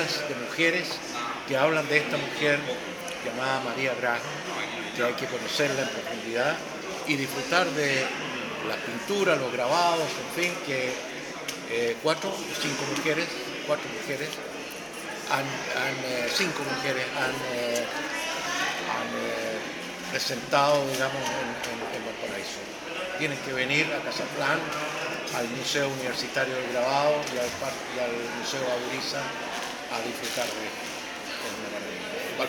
obras de mujeres que hablan de esta mujer llamada María Graham, que hay que conocerla en profundidad y disfrutar de las pinturas, los grabados, en fin, que cuatro mujeres, cinco mujeres han presentado, digamos, en Valparaíso. Tienen que venir a Casaplan, al Museo Universitario del Grabado y al Museo Auriza a disfrutar de esto.